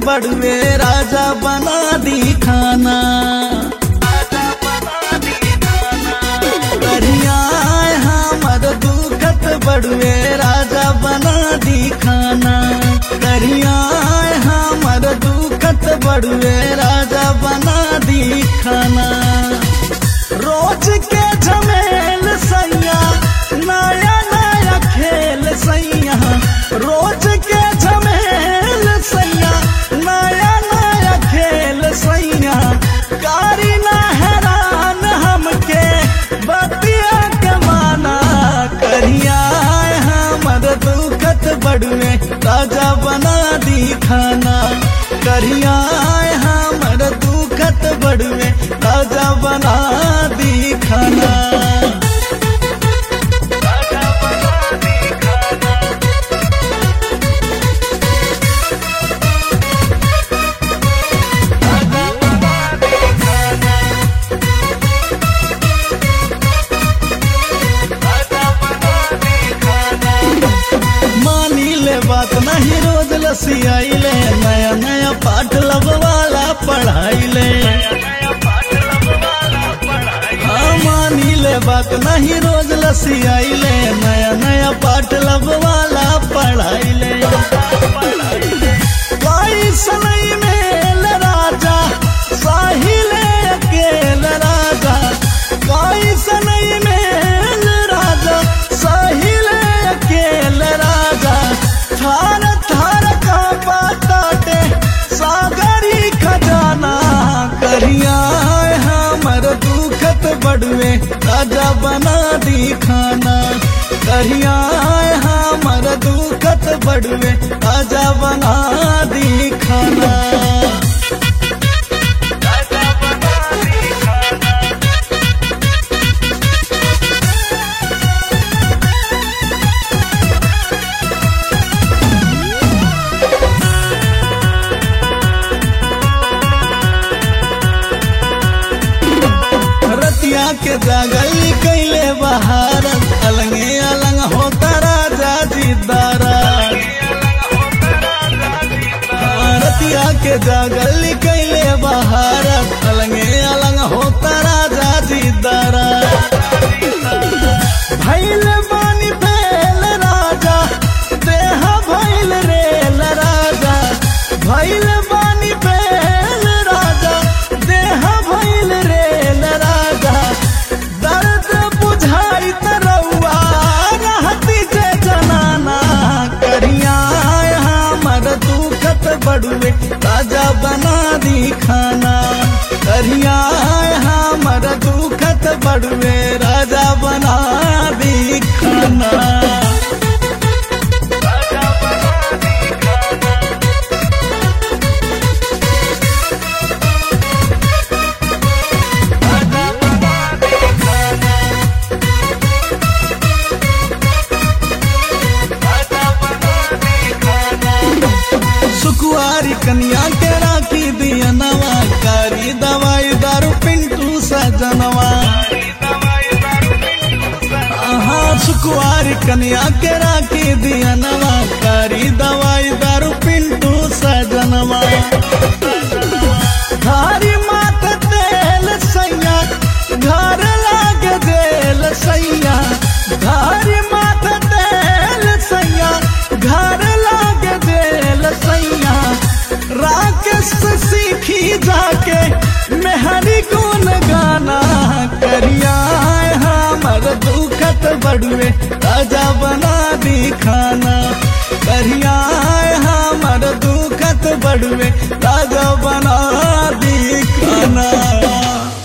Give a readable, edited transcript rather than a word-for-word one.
बड़वे राजा बना दी खाना। करिया हमर दुखत बड़वे राजा बना दी खाना। करिया हमर दुखत बड़वे राजा बना दी खाना। रोज के झमेल सैया नया नया खेल सैया। रोज के झमेल सैया नया नया खेल सैया। कारी ना हैरान हमके बतिया के माना। करिया हमर दुखत बड़वे राजा बना दी खाना। करिया हमर दुखत बड़वे राजा बना दी खाना। बात नहीं रोज लसियाइले नया नया पाठ लबवाला पढ़ाइले। मानिले बात नहीं रोज लसियाइले नया नया पाठ लबवाला पढ़ाइले। कोई सनई मेल राजा साहिले अकेल राजा। कोई सनई मेल राजा साहिले अकेल राजा। थार थार का बाटे सागरी खजाना। करिया हमर दुखत बड़वे राजा बना दी खाना। करिया हमर दुखत बड़वे राजा बना दी खाना। रतिया के जागली कैले बहार अलंगे अलंग होता राजा जीदारा। रतिया के जागली कैले बहार अलंगे अलंग होता राजा जीदारा। भैल बानी फैल राजा देह भैल रेल राजा। भैल बानी फैल राजा देह भैल रेल राजा। दर्द बुझाई तरौआ रहती जे जनाना। करिया हमर दुखत बड़वे राजा बना दी खाना। करिया हमर दुखत बड़वे राजा बना दी खाना। सुकुआरी कन्या के राखी दिया नवा। कारी दवाई दारू पिंटू सजनवा। सुकुआरी कन्या के राखी दिया नवा। कारी दवाई दारू पिंटू सजनवा। धारी मात तेल सैया घर लाग जेल सैया। धारी मात तेल सैया घर लाग जेल सैया। राकेश से सीखी जाके मेहरी गुन गाना। करिया हमर दुखत बड़वे राजा बना दी खाना। करिया हमर दुखत बड़वे राजा बना दी खाना।